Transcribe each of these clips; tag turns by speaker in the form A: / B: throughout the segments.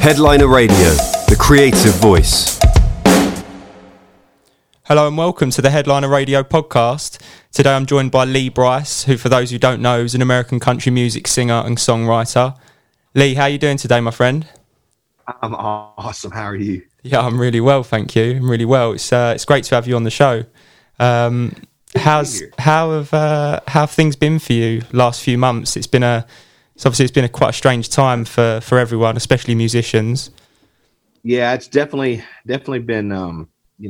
A: Headliner Radio, the creative voice.
B: Hello and welcome to the Headliner Radio podcast. Today I'm joined by Lee Brice, who for those who don't know is an American country music singer and songwriter. Lee, how are you doing today, my friend?
C: I'm awesome. How are you?
B: Yeah, I'm really well, thank you. I'm really well. It's great to have you on the show. How have things been for you last few months? It's been obviously quite a strange time for everyone, especially musicians.
C: Yeah, it's definitely been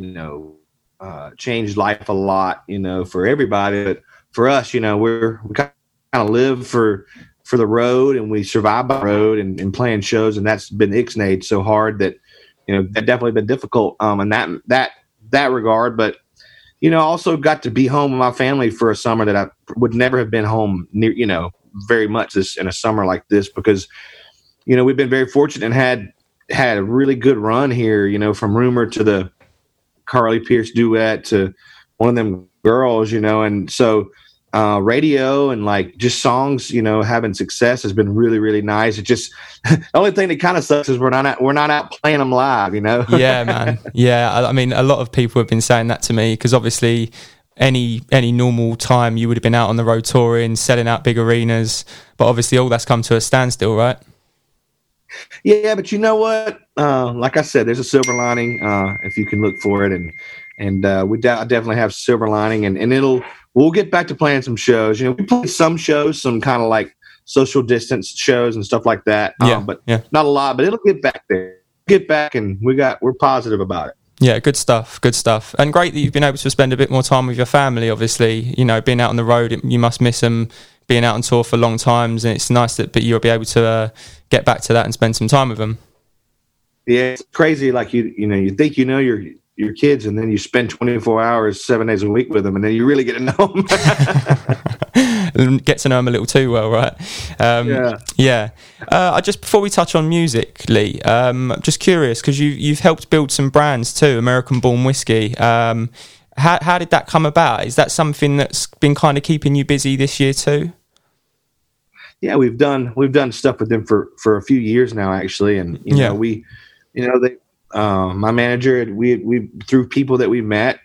C: changed life a lot, for everybody. But for us, we kind of live for the road, and we survive by the road and playing shows, and that's been ixnayed so hard that that definitely been difficult in that regard. But also got to be home with my family for a summer that I would never have been home near, very much this in a summer like this, because we've been very fortunate and had a really good run here, from Rumor to the Carly Pearce duet to One of Them Girls, and so radio and like just songs, having success has been really, really nice. It just the only thing that kind of sucks is we're not out playing them live,
B: Yeah, man. Yeah, I mean, a lot of people have been saying that to me, because obviously any normal time you would have been out on the road touring, selling out big arenas, but obviously all that's come to a standstill, right?
C: Yeah, but you know what? Like I said, there's a silver lining if you can look for it, and I definitely have silver lining, and we'll get back to playing some shows. We play some shows, some kind of like social distance shows and stuff like that. But not a lot. But it'll get back there. Get back, and we're positive about it.
B: Yeah, good stuff. And great that you've been able to spend a bit more time with your family, obviously. Being out on the road, you must miss them, being out on tour for long times, and it's nice that you'll be able to get back to that and spend some time with them.
C: Yeah, it's crazy. Like, you think your kids, and then you spend 24 hours, 7 days a week with them, and then you really get to know them.
B: And get to know them a little too well, right? Yeah. Just before we touch on music, Lee, just curious, because you've helped build some brands too, American Born Whiskey. How did that come about? Is that something that's been kind of keeping you busy this year too?
C: Yeah, we've done stuff with them for a few years now, actually, and my manager, we through people that we met,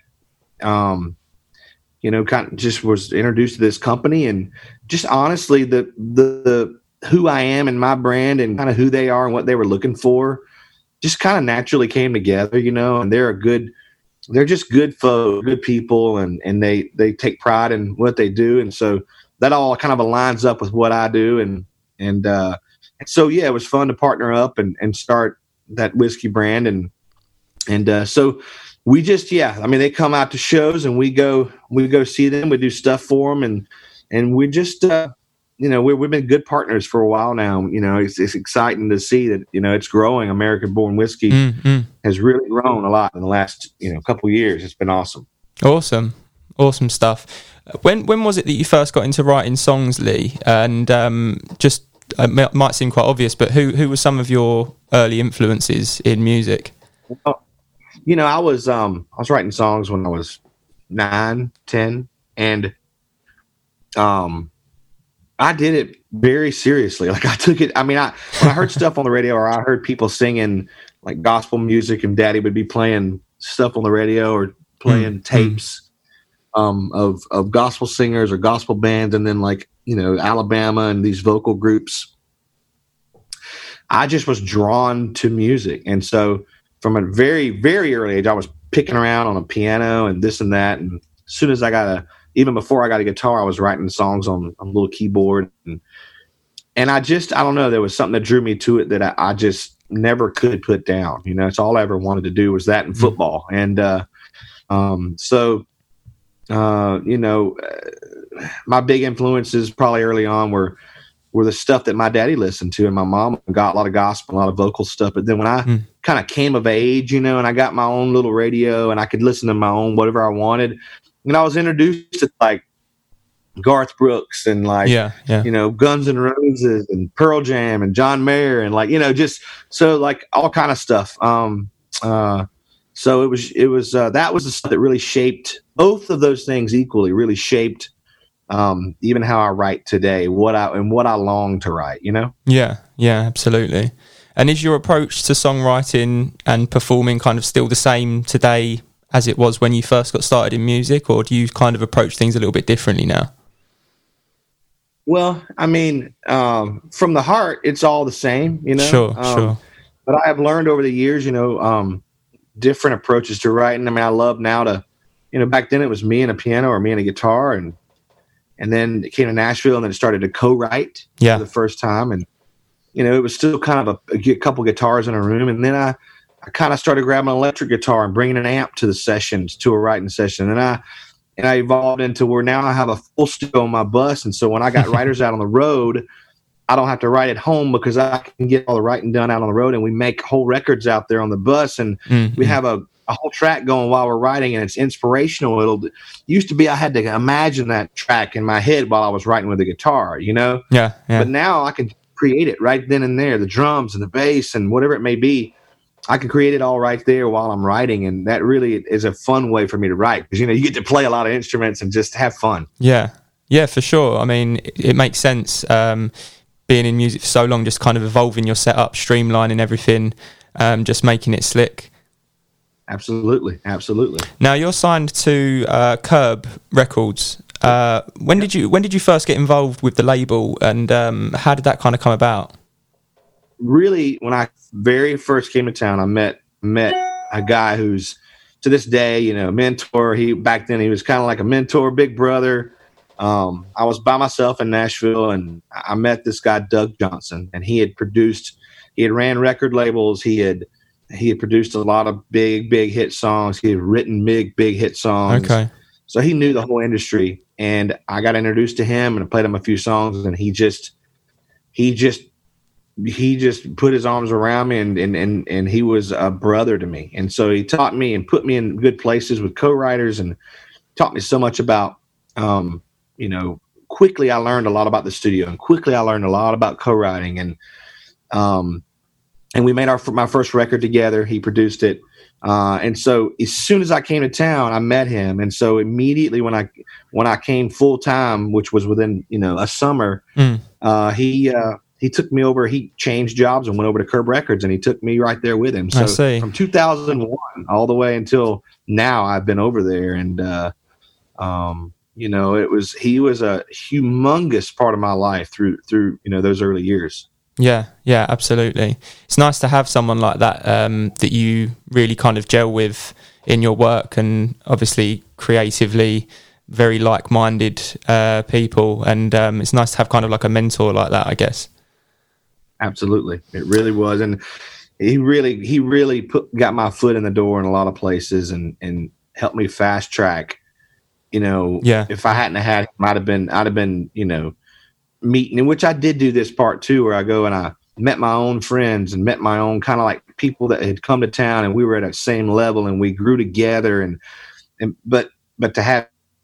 C: kind of just was introduced to this company, and just honestly, the who I am and my brand and kind of who they are and what they were looking for, just kind of naturally came together, and they're just good folk, good people, and they take pride in what they do, and so that all kind of aligns up with what I do, and so yeah, it was fun to partner up and start that whiskey brand, and so we just they come out to shows, and we go see them, we do stuff for them, and we just we've been good partners for a while now. It's exciting to see that it's growing. American Born Whiskey has really grown a lot in the last couple of years. It's been awesome
B: Awesome stuff. When was it that you first got into writing songs, Lee? And just it might seem quite obvious, but who were some of your early influences in music?
C: Well, I was writing songs when I was 9, 10, and I did it very seriously. Like, I took it. I mean, when I heard stuff on the radio, or I heard people singing like gospel music, and Daddy would be playing stuff on the radio or playing tapes of gospel singers or gospel bands, and then Alabama and these vocal groups. I just was drawn to music, and so from a very, very early age, I was picking around on a piano and this and that. And as soon as even before I got a guitar, I was writing songs on a little keyboard, and I don't know, there was something that drew me to it that I just never could put down. It's all I ever wanted to do was that in football, and my big influences probably early on were the stuff that my daddy listened to, and my mom got a lot of gospel, a lot of vocal stuff. But then when I kind of came of age, and I got my own little radio, and I could listen to my own whatever I wanted, and I was introduced to like Garth Brooks and Guns N' Roses and Pearl Jam and John Mayer and just so like all kind of stuff. So it was that was the stuff that really shaped both of those things equally. Really shaped even how I write today, what I long to write.
B: Yeah, absolutely. And is your approach to songwriting and performing kind of still the same today as it was when you first got started in music, or do you kind of approach things a little bit differently now?
C: Well, I mean, from the heart, it's all the same, you know?
B: Sure.
C: But I have learned over the years, you know, different approaches to writing. I mean, I love now to, you know, back then it was me and a piano or me and a guitar, and then it came to Nashville, and then it started to co-write for the first time. And, you know, it was still kind of a couple guitars in a room. And then I kind of started grabbing an electric guitar and bringing an amp to the sessions, to a writing session. And I evolved into where now I have a full studio on my bus. And so when I got writers out on the road, I don't have to write at home because I can get all the writing done out on the road, and we make whole records out there on the bus, and we have a whole track going while we're writing, and it's inspirational. It used to be I had to imagine that track in my head while I was writing with the guitar, you know?
B: Yeah.
C: But now I can create it right then and there, the drums and the bass and whatever it may be. I can create it all right there while I'm writing, and that really is a fun way for me to write because, you know, you get to play a lot of instruments and just have fun.
B: Yeah, for sure. I mean, it makes sense. Being in music for so long, just kind of evolving your setup, streamlining everything, just making it slick.
C: Absolutely.
B: Now you're signed to Curb Records. When did you first get involved with the label, and how did that kind of come about?
C: Really, when I very first came to town, I met a guy who's to this day, you know, mentor. Back then he was kind of like a mentor, big brother. I was by myself in Nashville, and I met this guy, Doug Johnson, and he had ran record labels. He had produced a lot of big hit songs. He had written big hit songs.
B: Okay.
C: So he knew the whole industry, and I got introduced to him and I played him a few songs, and he just put his arms around me, and he was a brother to me. And so he taught me and put me in good places with co-writers and taught me so much about, you know, quickly I learned a lot about the studio, and quickly I learned a lot about co-writing, and we made my first record together. He produced it. And so as soon as I came to town, I met him. And so immediately when I came full time, which was within, you know, a summer, he took me over. He changed jobs and went over to Curb Records, and he took me right there with him. So from 2001 all the way until now, I've been over there. And, you know, he was a humongous part of my life through, you know, those early years.
B: Yeah, absolutely. It's nice to have someone like that that you really kind of gel with in your work, and obviously creatively very like-minded people. And it's nice to have kind of like a mentor like that, I guess.
C: Absolutely. It really was. And he really got my foot in the door in a lot of places and helped me fast track. You know, if I hadn't had him, I'd have been, you know, meeting, in which I did do this part too, where I go and I met my own friends and met my own kind of like people that had come to town, and we were at that same level, and we grew together, but to have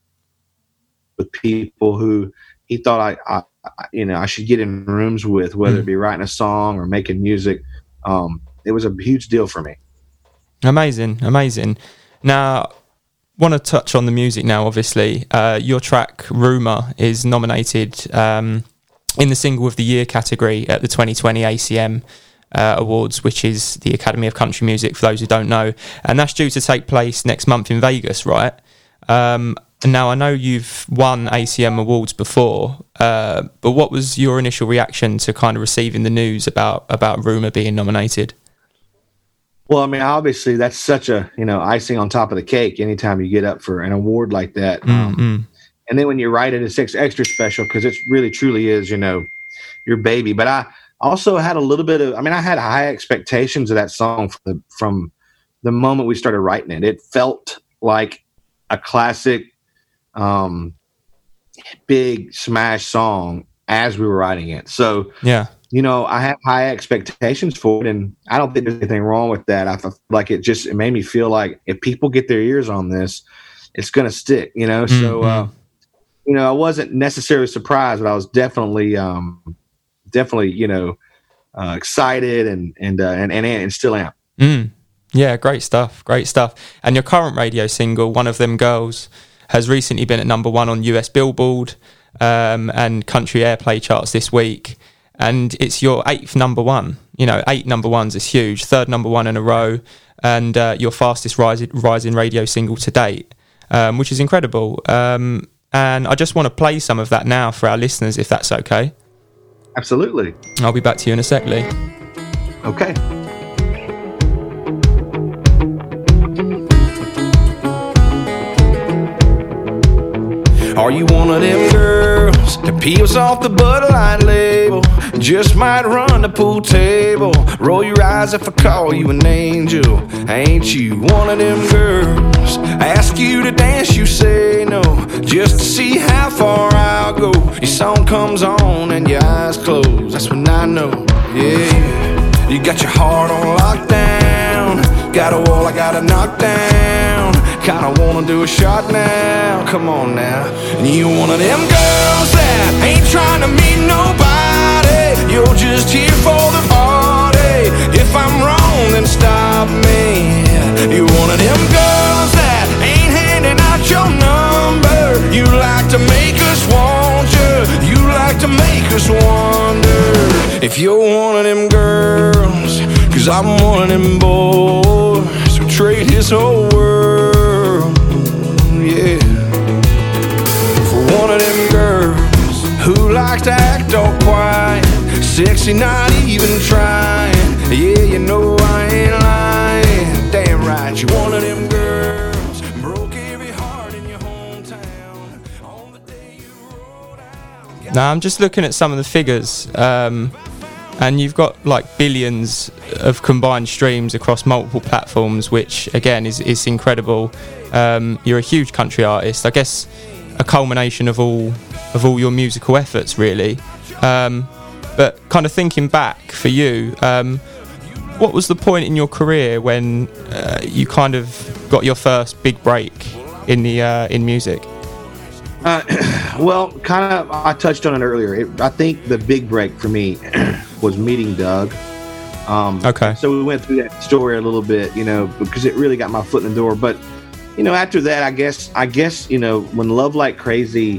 C: with people who he thought I should get in rooms with, whether it be writing a song or making music, it was a huge deal for me.
B: Amazing. Now, want to touch on the music now, obviously. Your track, Rumour, is nominated in the Single of the Year category at the 2020 ACM Awards, which is the Academy of Country Music, for those who don't know. And that's due to take place next month in Vegas, right? Now, I know you've won ACM Awards before, but what was your initial reaction to kind of receiving the news about Rumour being nominated?
C: Well, I mean, obviously that's such a, you know, icing on top of the cake anytime you get up for an award like that. And then when you write it, it's extra special because it really truly is, you know, your baby. But I also had a little bit of, I had high expectations of that song from the moment we started writing it. It felt like a classic, big smash song as we were writing it. So, yeah. You know, I have high expectations for it, and I don't think there's anything wrong with that. I feel like it made me feel like if people get their ears on this, it's going to stick, you know? So, you know, I wasn't necessarily surprised, but I was definitely, you know, excited and still am.
B: Yeah, great stuff. And your current radio single, One of Them Girls, has recently been at number 1 on US Billboard and country airplay charts this week. And it's your 8th number 1 8 number ones is huge. 3rd number one in a row, and your fastest rising radio single to date, which is incredible. And I just want to play some of that now for our listeners, if that's okay.
C: Absolutely.
B: I'll be back to you in a sec, Lee.
C: Okay.
D: Are you one of them girls that peels off the Bud Light label? Just might run the pool table. Roll your eyes if I call you an angel. Ain't you one of them girls? I ask you to dance, you say no, just to see how far I'll go. Your song comes on and your eyes close. That's when I know, yeah. You got your heart on lockdown. Got a wall I gotta knock down. Kinda wanna do a shot now. Come on now. And you one of them girls that ain't trying to meet nobody. You're just here for the party. If I'm wrong, then stop me. You're one of them girls that ain't handing out your number. You like to make us want you. You like to make us wonder if you're one of them girls. 'Cause I'm one of them boys who trade his whole world, yeah, for one of them girls who likes to act all quiet, sexy, not even trying. Yeah, you know I ain't lying. Damn right, you one of them girls broke every heart in your hometown on the day you rolled out.
B: Now I'm just looking at some of the figures. And you've got like billions of combined streams across multiple platforms, which again is incredible. You're a huge country artist, I guess, a culmination of all your musical efforts, really. But kind of thinking back for you, what was the point in your career when you kind of got your first big break in music?
C: Well, kind of, I touched on it earlier. I think the big break for me was meeting Doug.
B: Okay.
C: So we went through that story a little bit, because it really got my foot in the door. But, after that, I guess, when Love Like Crazy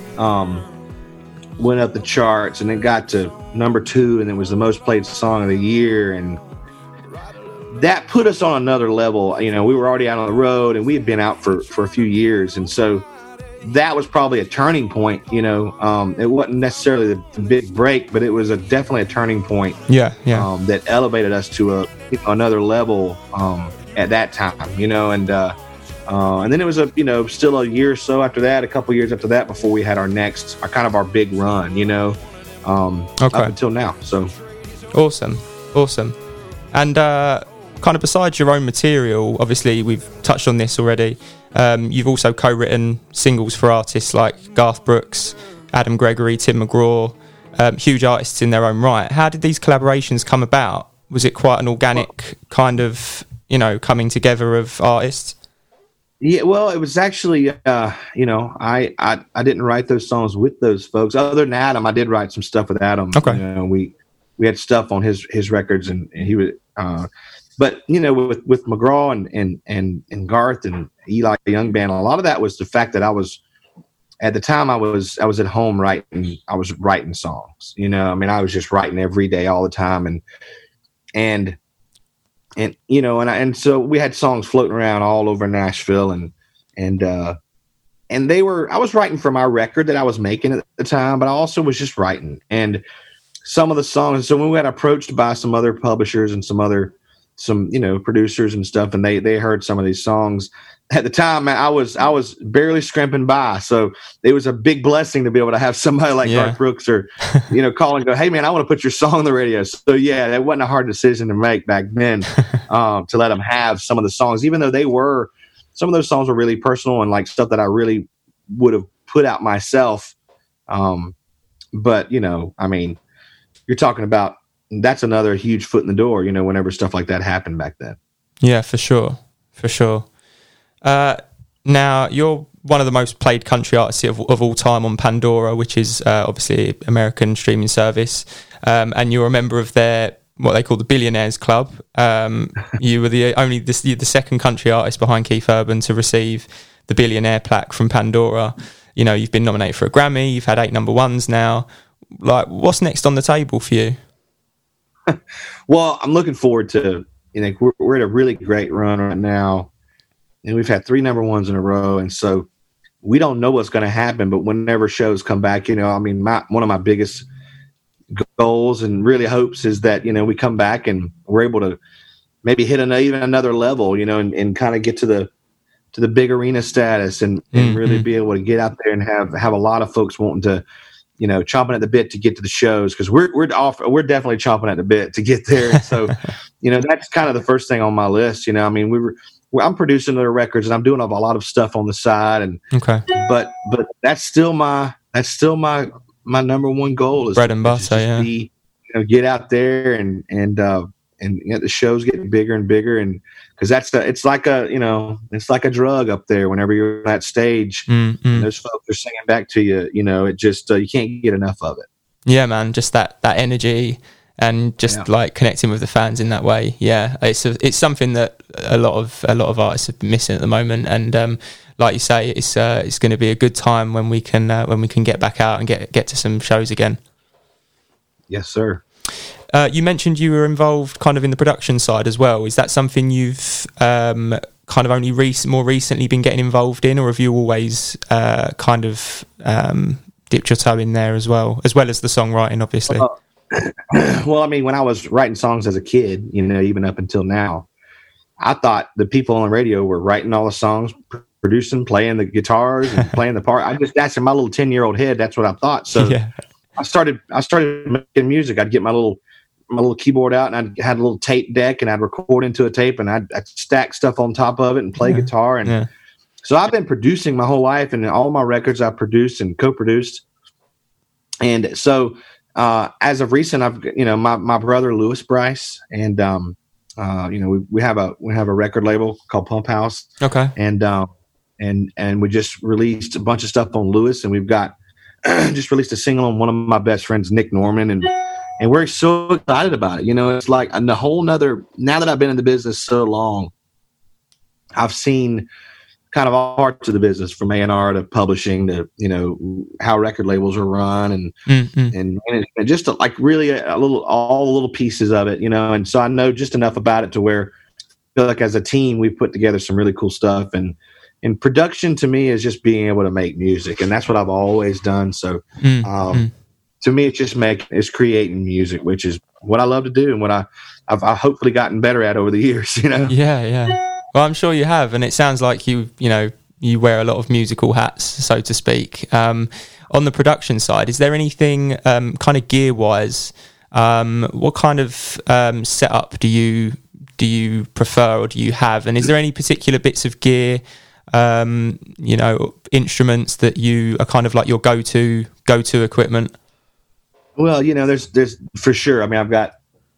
C: went up the charts and it got to number 2 and it was the most played song of the year, and that put us on another level. We were already out on the road and we had been out for a few years. And so that was probably a turning point. It wasn't necessarily the big break, but it was definitely a turning point.
B: Yeah.
C: That elevated us to another level at that time. And then it was still a year or so after that, a couple years after that, before we had our big run. Up until now. So
B: awesome. And kind of besides your own material, obviously we've touched on this already. You've also co-written singles for artists like Garth Brooks, Adam Gregory, Tim McGraw, huge artists in their own right. How did these collaborations come about? Was it quite an organic kind of, coming together of artists?
C: Yeah, well, it was actually, I didn't write those songs with those folks. Other than Adam, I did write some stuff with Adam.
B: Okay.
C: We had stuff on his records, and he was. But with McGraw and Garth and Eli Young Band, a lot of that was the fact that I was at at home writing. I was writing songs. I was just writing every day, all the time, and so we had songs floating around all over Nashville, and I was writing for my record that I was making at the time, but I also was just writing, and some of the songs. So when we got approached by some other publishers and some producers and stuff, and they heard some of these songs. At the time, I was barely scrimping by, so it was a big blessing to be able to have somebody like Garth Brooks or call and go, "Hey man, I want to put your song on the radio." So yeah, that wasn't a hard decision to make back then, to let them have some of the songs, even though some of those songs were really personal and like stuff that I really would have put out myself. But you're talking about. That's another huge foot in the door, whenever stuff like that happened back then.
B: Yeah, for sure. Now, you're one of the most played country artists of all time on Pandora, which is obviously American streaming service, and you're a member of their what they call the Billionaires Club. You were the second country artist behind Keith Urban to receive the Billionaire plaque from Pandora. You've been nominated for a Grammy. You've had 8 number ones now. Like, what's next on the table for you?
C: Well, I'm looking forward to, we're at a really great run right now, and we've had 3 number ones in a row. And so we don't know what's going to happen, but whenever shows come back, one of my biggest goals and really hopes is that, we come back and we're able to maybe hit even another level, and kind of get to the big arena status and really be able to get out there and have a lot of folks wanting to, chomping at the bit to get to the shows, because we're definitely chomping at the bit to get there. And so, that's kind of the first thing on my list. I'm producing other records and I'm doing a lot of stuff on the side, and but that's still my number one goal is
B: bread and butter.
C: Get out there and the shows getting bigger and bigger, and because it's like a drug up there. Whenever you're on that stage, and those folks are singing back to you, it just you can't get enough of it.
B: Yeah, man, just that energy and just like connecting with the fans in that way. Yeah, it's something that a lot of artists are missing at the moment, and like you say, it's going to be a good time when we can get back out and get to some shows again.
C: Yes, sir.
B: You mentioned you were involved kind of in the production side as well. Is that something you've kind of only more recently been getting involved in, or have you always kind of dipped your toe in there as well as the songwriting, obviously?
C: Well, when I was writing songs as a kid, even up until now, I thought the people on the radio were writing all the songs, producing, playing the guitars, and playing the part. That's in my little 10-year-old head. That's what I thought. So I started making music. I'd get my little keyboard out, and I had a little tape deck, and I'd record into a tape, and I'd stack stuff on top of it and play guitar. And so I've been producing my whole life, and all my records I've produced and co-produced. And so as of recent, I've my brother Lewis Bryce, and we have a record label called Pump House.
B: Okay.
C: And we just released a bunch of stuff on Lewis, and we've got just released a single on one of my best friends, Nick Norman, and we're so excited about it. It's like a whole nother. Now that I've been in the business so long, I've seen kind of all parts of the business, from A&R to publishing to how record labels are run and just like really all the little pieces of it, and so I know just enough about it to where I feel like as a team we've put together some really cool stuff. And production to me is just being able to make music, and that's what I've always done. So to me, it's creating music, which is what I love to do and what I've hopefully gotten better at over the years.
B: Yeah. Well, I'm sure you have, and it sounds like you wear a lot of musical hats, so to speak. On the production side, is there anything kind of gear-wise? What kind of setup do you prefer, or do you have? And is there any particular bits of gear, instruments that you are kind of like your go-to equipment?
C: Well, there's for sure. I've got.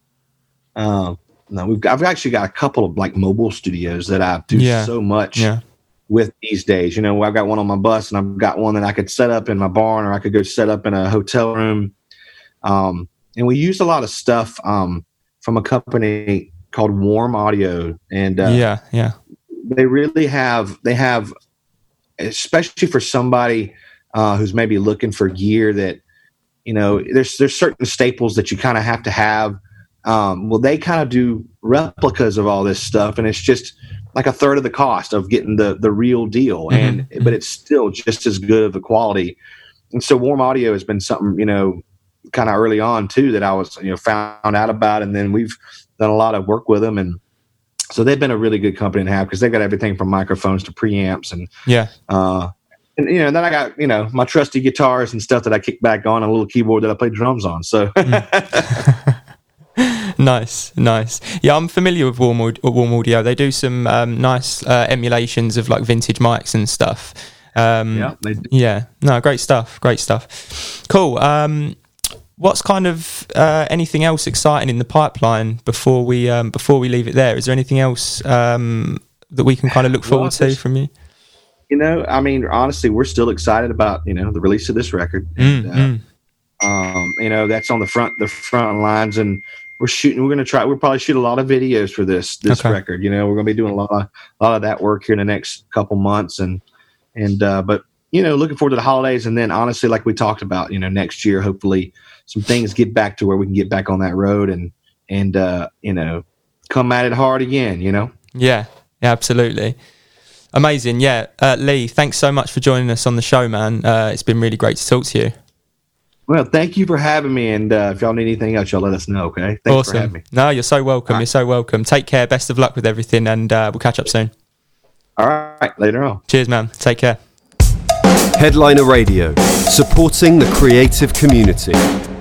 C: I've actually got a couple of like mobile studios that I do so much with these days. I've got one on my bus, and I've got one that I could set up in my barn, or I could go set up in a hotel room. And we use a lot of stuff from a company called Warm Audio, and they really have, especially for somebody who's maybe looking for gear that, there's certain staples that you kind of have to have. Well, they kind of do replicas of all this stuff, and it's just like a third of the cost of getting the real deal. But it's still just as good of a quality. And so Warm Audio has been something, kind of early on too, that I was, found out about. And then we've done a lot of work with them. And so they've been a really good company to have, because they've got everything from microphones to preamps and, and then I got, my trusty guitars and stuff that I kick back on, and a little keyboard that I play drums on. So
B: Nice. Yeah, I'm familiar with Warm Audio. They do some nice emulations of like vintage mics and stuff.
C: They do.
B: Yeah, no, great stuff. Cool. What's kind of anything else exciting in the pipeline before we leave it there? Is there anything else that we can kind of look forward to from you?
C: Honestly, we're still excited about the release of this record. And, that's on the front lines, and we're probably shoot a lot of videos for this record. We're going to be doing a lot of that work here in the next couple months, but looking forward to the holidays. And then honestly, like we talked about, next year, hopefully some things get back to where we can get back on that road and and come at it hard again.
B: Yeah, absolutely. Amazing. Yeah. Lee, thanks so much for joining us on the show, man. It's been really great to talk to you.
C: Well, thank you for having me. And if y'all need anything else, y'all let us know. Okay. Thanks for having me.
B: No, you're so welcome. Right. You're so welcome. Take care. Best of luck with everything. And we'll catch up soon.
C: All right. Later on.
B: Cheers, man. Take care.
A: Headliner Radio, supporting the creative community.